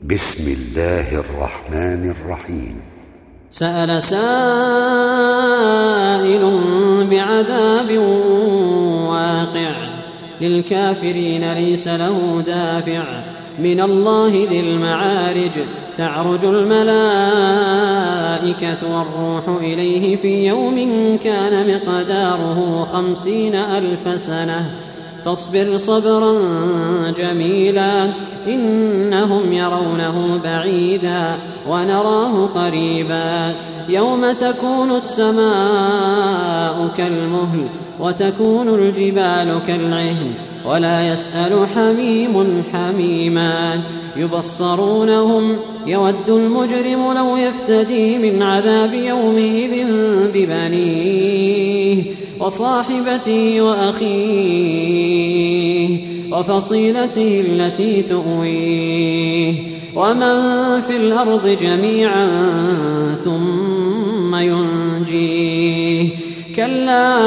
بسم الله الرحمن الرحيم. سأل سائل بعذاب واقع للكافرين ليس له دافع من الله ذي المعارج تعرج الملائكة والروح إليه في يوم كان مقداره 50,000 سنة فاصبر صبرا جميلا إنهم يرونه بعيدا ونراه قريبا يوم تكون السماء كالمهل وتكون الجبال كالعهن ولا يسأل حميم حميما يبصرونهم يود المجرم لو يفتدي من عذاب يومئذ ببنيه وصاحبته وأخيه وفصيلته التي تؤويه ومن في الأرض جميعا ثم ينجيه كلا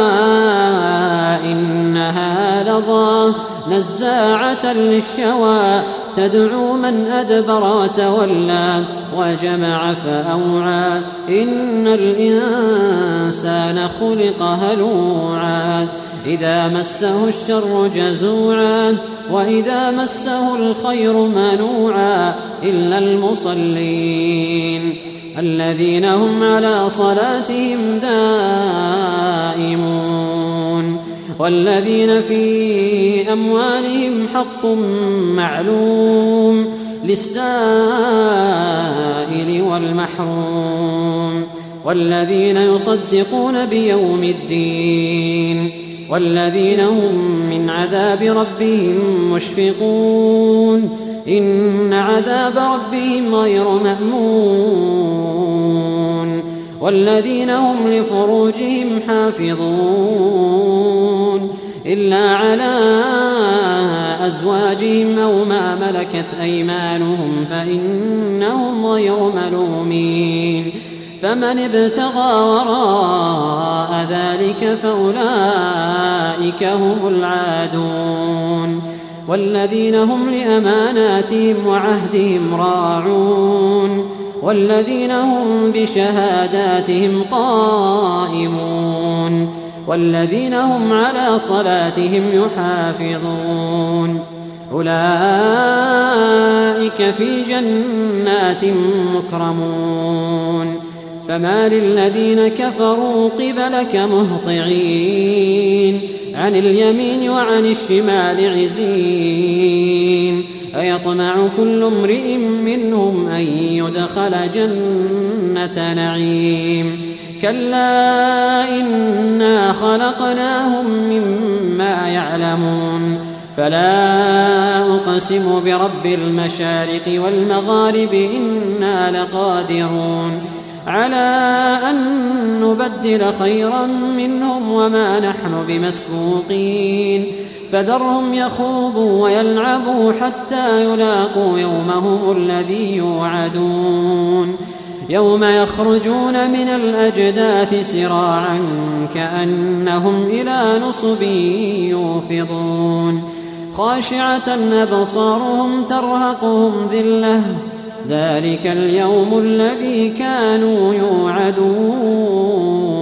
إنها لظى نزاعة للشوى تدعو من أدبر وتولى وجمع فأوعى إن الإنسان خلق هلوعا إذا مسه الشر جزوعا وإذا مسه الخير منوعا إلا المصلين الذين هم على صلاتهم دائمون والذين في أموالهم حق معلوم للسائل والمحروم والذين يصدقون بيوم الدين والذين هم من عذاب ربهم مشفقون إن عذاب ربهم غير مأمون والذين هم لفروجهم حافظون إلا على أزواجهم أو ما ملكت أيمانهم فإنهم غير ملومين فمن ابتغى وراء ذلك فأولئك هم العادون والذين هم لأماناتهم وعهدهم راعون والذين هم بشهاداتهم قائمون والذين هم على صلاتهم يحافظون أولئك في جنات مكرمون فما للذين كفروا قبلك مهطعين عن اليمين وعن الشمال عزين أيطمع كل امرئ منهم أن يدخل جنة نعيم كلا إنا خلقناهم مما يعلمون فلا أقسم برب المشارق والمغارب إنا لقادرون على أن نبدل خيرا منهم وما نحن بمسبوقين فذرهم يخوضوا ويلعبوا حتى يلاقوا يومهم الذي يوعدون يوم يخرجون من الأجداث سراعا كأنهم إلى نصب يوفضون خاشعة أبصارهم ترهقهم ذلة ذلك اليوم الذي كانوا يوعدون.